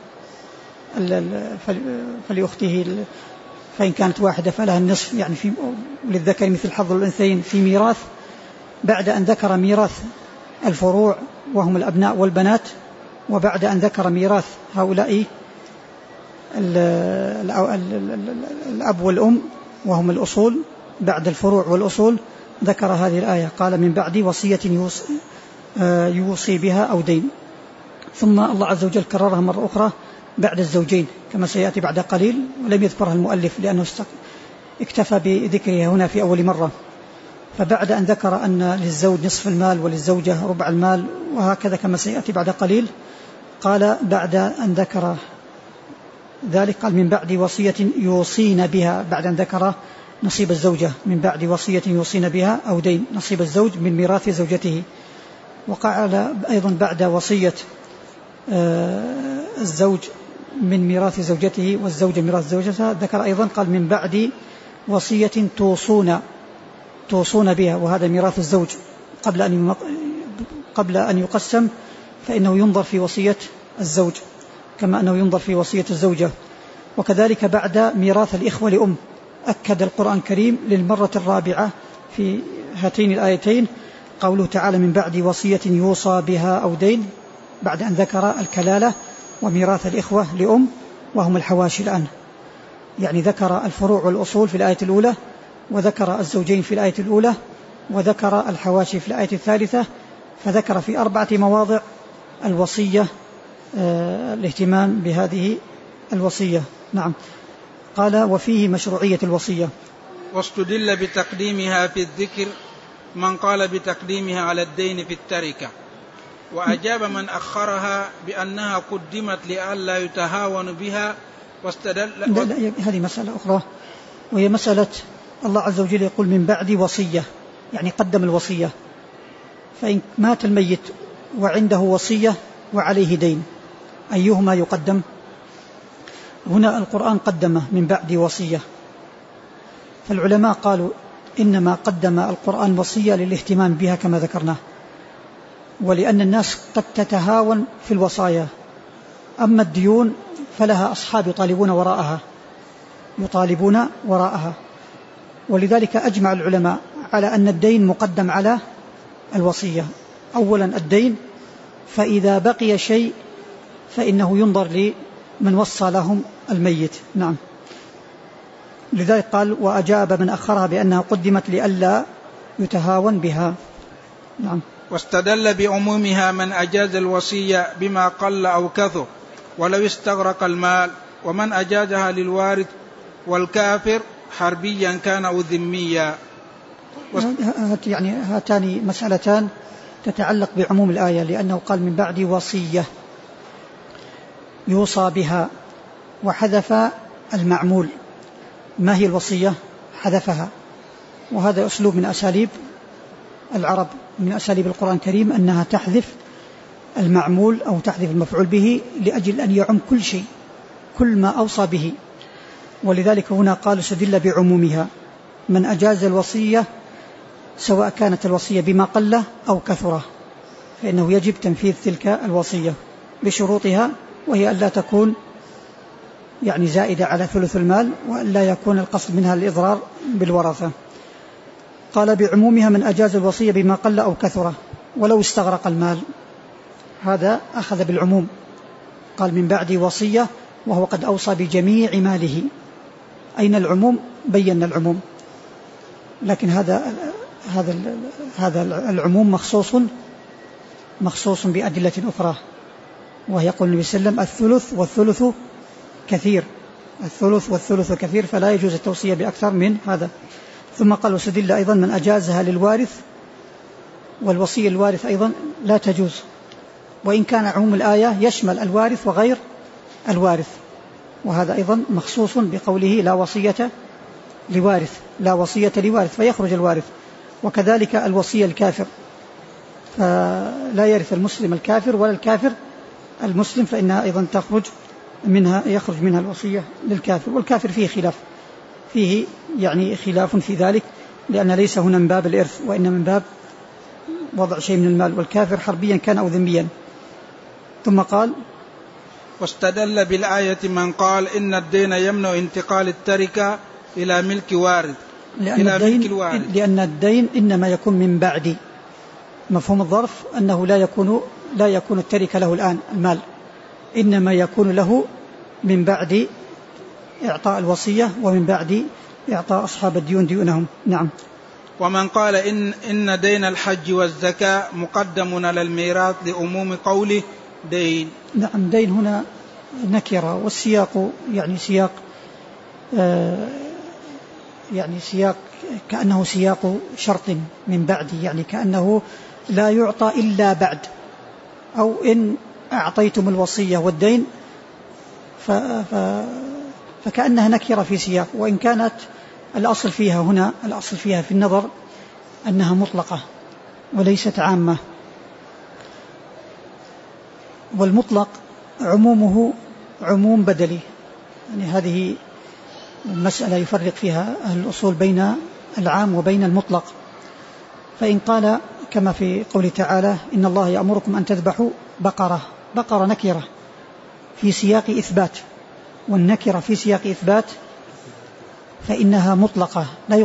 فلأخته فإن كانت واحدة فلها النصف، يعني للذكر مثل حظ الأنثيين في ميراث، بعد أن ذكر ميراث الفروع وهم الأبناء والبنات، وبعد أن ذكر ميراث هؤلاء الأب والأم وهم الأصول، بعد الفروع والأصول ذكر هذه الآية قال من بعد وصية يوصي بها أو دين. ثم الله عز وجل كررها مرة أخرى بعد الزوجين كما سيأتي بعد قليل، ولم يذكرها المؤلف لأنه اكتفى بذكرها هنا في أول مرة. فبعد أن ذكر أن للزوج نصف المال وللزوجة ربع المال وهكذا كما سيأتي بعد قليل، قال بعد أن ذكر ذلك قال من بعد وصية يوصين بها، بعد أن ذكر نصيب الزوجة من بعد وصية يوصين بها أو دين، نصيب الزوج من ميراث زوجته. وقال أيضا بعد وصية الزوج من ميراث زوجته والزوجة ميراث زوجتها، ذكر أيضا قال من بعد وصية توصون بها، وهذا ميراث الزوج قبل أن يقسم، فإنه ينظر في وصية الزوج كما أنه ينظر في وصية الزوجة. وكذلك بعد ميراث الإخوة لأم، أكد القرآن الكريم للمرة الرابعة في هاتين الآيتين قوله تعالى من بعد وصية يوصى بها أو دين، بعد أن ذكر الكلالة وميراث الإخوة لأم وهم الحواشي الآن، يعني ذكر الفروع والأصول في الآية الأولى، وذكر الزوجين في الآية الأولى، وذكر الحواشي في الآية الثالثة، فذكر في 4 مواضع الوصية، الاهتمام بهذه الوصية. نعم. قال وفيه مشروعية الوصية. واستدل بتقديمها في الذكر من قال بتقديمها على الدين في التركة، وأجاب من أخرها بأنها قدمت لئلا يتهاون بها واستدل. هذه مسألة أخرى، وهي مسألة الله عز وجل يقول من بعد وصية، يعني قدم الوصية. فإن مات الميت وعنده وصية وعليه دين أيهما يقدم؟ هنا القرآن قدم من بعد وصية، فالعلماء قالوا إنما قدم القرآن وصية للاهتمام بها كما ذكرنا، ولأن الناس قد تتهاون في الوصايا. أما الديون فلها أصحاب يطالبون وراءها، ولذلك أجمع العلماء على أن الدين مقدم على الوصية. أولا الدين، فإذا بقي شيء فإنه ينظر لمن وصى لهم الميت. نعم، لذلك قال وأجاب من أخرها بأنها قدمت لئلا يتهاون بها. نعم. واستدل بعمومها من أجاز الوصية بما قل أو كثر ولو استغرق المال، ومن أجازها للوارث والكافر حربيا كان أو ذميا. يعني هاتان مسألتان تتعلق بعموم الآية، لأنه قال من بعد وصية يوصى بها، وحذف المعمول. ما هي الوصية؟ حذفها، وهذا أسلوب من أساليب العرب، من أساليب القرآن الكريم، أنها تحذف المعمول أو تحذف المفعول به لأجل أن يعم كل شيء، كل ما أوصى به. ولذلك هنا قال استدل بعمومها من أجاز الوصية، سواء كانت الوصية بما قل أو كثر، فإنه يجب تنفيذ تلك الوصية بشروطها، وهي ألا تكون يعني زائدة على ثلث المال، وألا يكون القصد منها الإضرار بالورثة. قال بعمومها من أجاز الوصية بما قل أو كثر ولو استغرق المال، هذا أخذ بالعموم. قال من بعد وصية وهو قد أوصى بجميع ماله. أين العموم؟ بينا العموم، لكن هذا العموم مخصوص بأدلة أخرى، وهي يقول النبي صلى الله عليه وسلم الثلث والثلث كثير، الثلث والثلث كثير، فلا يجوز التوصية بأكثر من هذا. ثم قال وسدل أيضا من أجازها للوارث، والوصية الوارث أيضا لا تجوز، وإن كان عموم الآية يشمل الوارث وغير الوارث، وهذا أيضا مخصوص بقوله لا وصية لوارث، فيخرج الوارث. وكذلك الوصية الكافر، فلا يرث المسلم الكافر ولا الكافر المسلم، فإنها أيضا يخرج منها الوصية للكافر. والكافر فيه يعني خلاف في ذلك، لأن ليس هنا من باب الإرث، وإنما من باب وضع شيء من المال، والكافر حربيا كان أو ذميا. ثم قال واستدل بالآية من قال إن الدين يمنع انتقال التركة إلى ملك وارث، لأن الدين إنما يكون من بعد، مفهوم الظرف أنه لا يكون التركة له الآن المال، إنما يكون له من بعد إعطاء الوصية ومن بعد إعطاء أصحاب الديون ديونهم. نعم. ومن قال إن دين الحج والزكاة مقدم على الميراث لعموم قوله دين. نعم، دين هنا نكرة، والسياق يعني سياق كأنه سياق شرط من بعد، يعني كأنه لا يعطى إلا بعد، أو إن أعطيتم الوصية والدين فكأنها نكرة في سياق، وإن كانت الأصل فيها في النظر أنها مطلقة وليست عامة. والمطلق عمومه عموم بدلي، يعني هذه المسألة يفرق فيها أهل الأصول بين العام وبين المطلق. فإن قال كما في قوله تعالى إن الله يأمركم أن تذبحوا بقرة نكرة في سياق إثبات، والنكرة في سياق إثبات فإنها مطلقة لا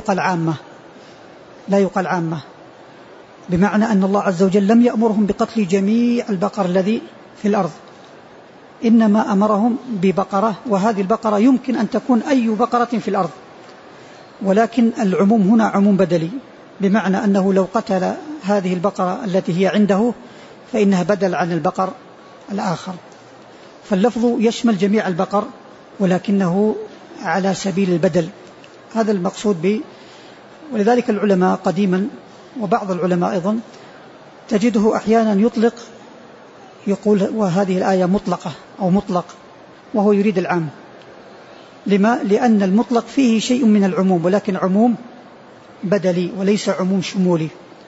يقال عامة، بمعنى أن الله عز وجل لم يأمرهم بقتل جميع البقر الذي في الأرض، إنما أمرهم ببقرة، وهذه البقرة يمكن أن تكون أي بقرة في الأرض، ولكن العموم هنا عموم بدلي، بمعنى أنه لو قتل هذه البقرة التي هي عنده فإنها بدل عن البقر الآخر، فاللفظ يشمل جميع البقر ولكنه على سبيل البدل، هذا المقصود به. ولذلك العلماء قديما وبعض العلماء أيضا تجده أحيانا يطلق، يقول وهذه الآية مطلقة أو مطلق، وهو يريد العام. لما؟ لأن المطلق فيه شيء من العموم، ولكن عموم بدلي وليس عموم شمولي.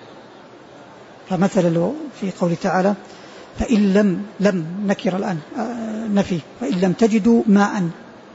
فمثلا في قول تعالى فإن لم نكر الآن نفي، فإن لم تجدوا ماء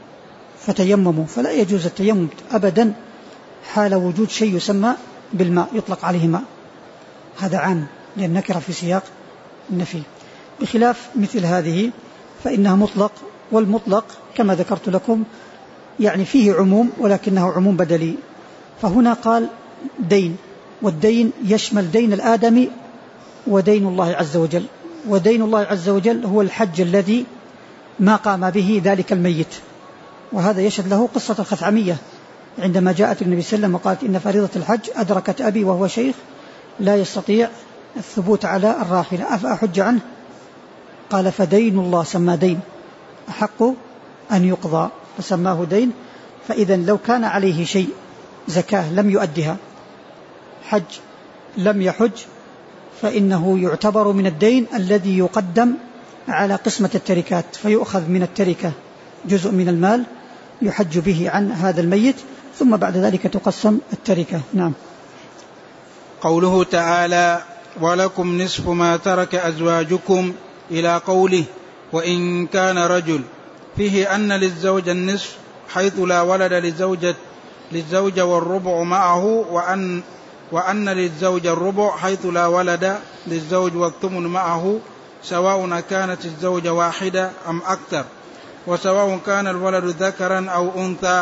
فتيمموا، فلا يجوز التيمم أبدا حال وجود شيء يسمى بالماء يطلق عليه ماء، هذا عام لأن نكر في سياق النفي، بخلاف مثل هذه فإنها مطلق، والمطلق كما ذكرت لكم يعني فيه عموم ولكنه عموم بدلي. فهنا قال دين، والدين يشمل دين الآدمي ودين الله عز وجل، ودين الله عز وجل هو الحج الذي ما قام به ذلك الميت. وهذا يشهد له قصة الخثعمية عندما جاءت النبي صلى الله عليه وسلم وقالت إن فريضة الحج أدركت أبي وهو شيخ لا يستطيع الثبوت على الراحلة أفأحج عنه؟ قال فدين الله، سمى دين أحق أن يقضى فسماه دين. فإذا لو كان عليه شيء زكاة لم يؤدها، حج لم يحج، فإنه يعتبر من الدين الذي يقدم على قسمة التركات، فيؤخذ من التركة جزء من المال يحج به عن هذا الميت، ثم بعد ذلك تقسم التركة. نعم. قوله تعالى ولكم نصف ما ترك أزواجكم إلى قوله وإن كان رجل، فيه أن للزوج النصف حيث لا ولد للزوجة والربع معه، وأن للزوج الربع حيث لا ولد للزوج والثمن معه، سواء كانت الزوجة واحدة أم أكثر، وسواء كان الولد ذكرا أو أنثى،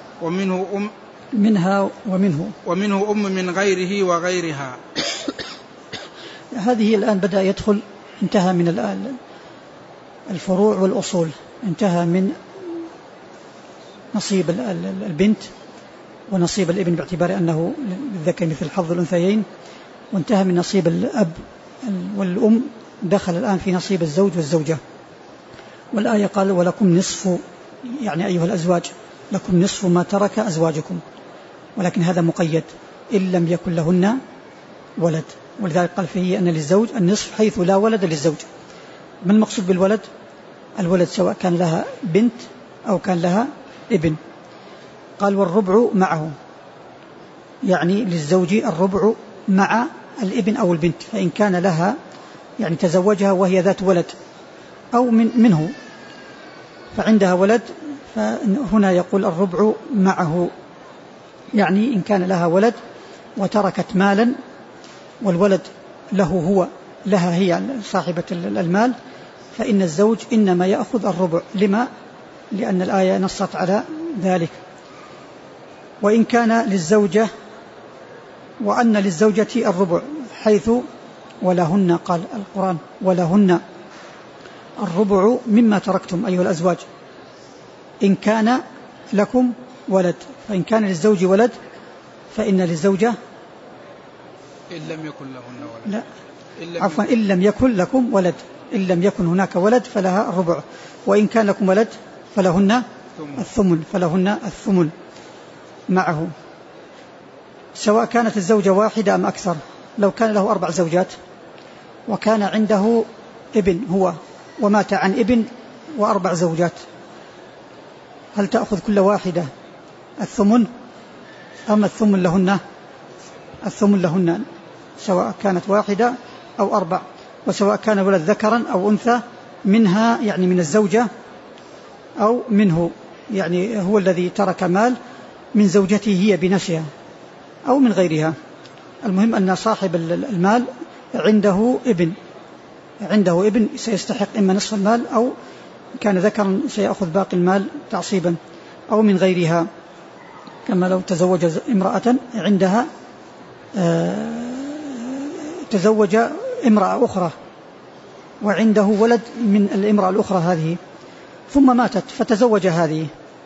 ومنه أم من غيره وغيرها. هذه الآن بدأ يدخل، انتهى من الآن الفروع والأصول، انتهى من نصيب البنت ونصيب الابن باعتبار أنه للذكر مثل حظ الأنثيين، وانتهى من نصيب الأب والأم، دخل الآن في نصيب الزوج والزوجة. والآية قال ولكم نصف، يعني أيها الأزواج لكم نصف ما ترك أزواجكم، ولكن هذا مقيد إن لم يكن لهن ولد، ولذلك قال فيه أن للزوج النصف حيث لا ولد للزوج. ما المقصود بالولد؟ الولد سواء كان لها بنت أو كان لها ابن. قال والربع معه، يعني للزوج الربع مع الابن أو البنت، فإن كان لها يعني تزوجها وهي ذات ولد أو منه فعندها ولد، فهنا يقول الربع معه، يعني إن كان لها ولد وتركت مالا والولد له هو لها هي صاحبة المال، فإن الزوج إنما يأخذ الربع. لما؟ لأن الآية نصت على ذلك. وإن كان للزوجة، وأن للزوجة الربع حيث ولهن، قال القرآن ولهن الربع مما تركتم أيها الأزواج إن كان لكم ولد، فإن كان للزوج ولد فإن للزوجة إن لم يكن لهن ولد، لا عفوا إن لم يكن لكم ولد، إن لم يكن هناك ولد فلها الربع، وإن كان لكم ولد فلهن الثمن، فلهن الثمن معه، سواء كانت الزوجة واحدة أم أكثر. لو كان له 4 زوجات وكان عنده ابن هو ومات عن ابن و4 زوجات، هل تأخذ كل واحدة الثمن أم الثمن لهن؟ الثمن لهن سواء كانت واحدة أو 4، وسواء كان ولد ذكرا أو أنثى منها، يعني من الزوجة أو منه، يعني هو الذي ترك مال من زوجته هي بنفسها أو من غيرها. المهم أن صاحب المال عنده ابن سيستحق إما نصف المال، أو كان ذكرا سيأخذ باقي المال تعصيبا، أو من غيرها، كما لو تزوج امرأة عندها تزوج امرأة أخرى وعنده ولد من الامرأة الأخرى هذه، ثم ماتت فتزوج هذه،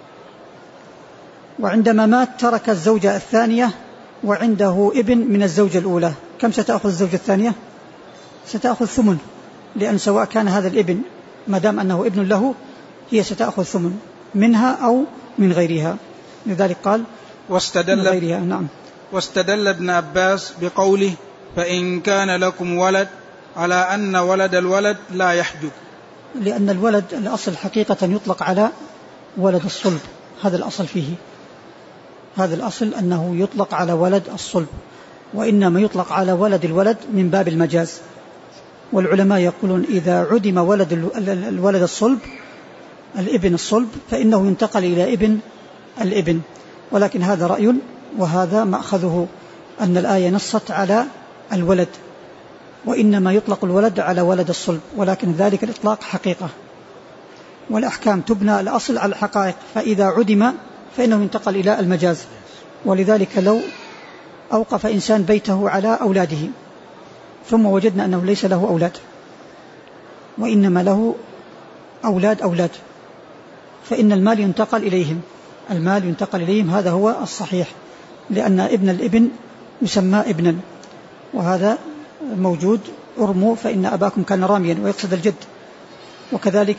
وعندما مات ترك الزوجة الثانية وعنده ابن من الزوجة الأولى، كم ستأخذ الزوجة الثانية؟ ستأخذ ثمن، لأن سواء كان هذا الابن ما دام أنه ابن له هي ستأخذ ثمن منها أو من غيرها. لذلك قال من غيرها. نعم. واستدل ابن عباس بقوله فإن كان لكم ولد على أن ولد الولد لا يحجب، لأن الولد الأصل حقيقة يطلق على ولد الصلب، هذا الأصل فيه، هذا الأصل أنه يطلق على ولد الصلب، وإنما يطلق على ولد الولد من باب المجاز. والعلماء يقولون إذا عدم الولد الصلب الابن الصلب فإنه ينتقل إلى ابن الابن، ولكن هذا رأي، وهذا مأخذه أن الآية نصت على الولد، وإنما يطلق الولد على ولد الصلب، ولكن ذلك الإطلاق حقيقة، والأحكام تبنى الأصل على الحقائق، فإذا عدم فإنه ينتقل إلى المجاز. ولذلك لو أوقف إنسان بيته على أولاده ثم وجدنا أنه ليس له أولاد وإنما له أولاد، فإن المال ينتقل إليهم، هذا هو الصحيح، لأن ابن الابن يسمى ابنا، وهذا موجود. ارموا فإن أباكم كان راميا، ويقصد الجد. وكذلك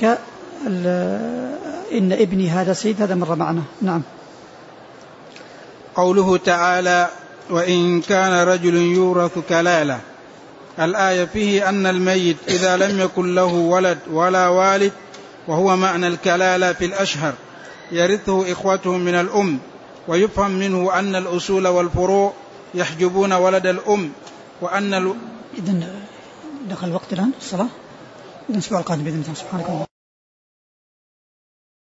إن ابني هذا سيد، هذا مر معنا. نعم. قوله تعالى: وإن كان رجل يورث كلالة، الآية فيه أن الميت إذا لم يكن له ولد ولا والد، وهو معنى الكلالة في الأشهر، يرثه إخوته من الأم، ويفهم منه أن الأصول والفروع يحجبون ولد الأم، وأن إذن دخل الوقت الآن الصلاة، إذن الأسبوع القادم بإذن الله. سبحانك اللهم